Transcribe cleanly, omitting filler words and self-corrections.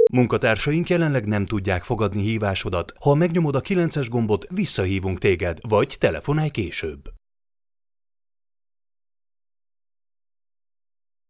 Munkatársaink jelenleg nem tudják fogadni hívásodat. Ha megnyomod a 9-es gombot, visszahívunk téged, vagy telefonálj később.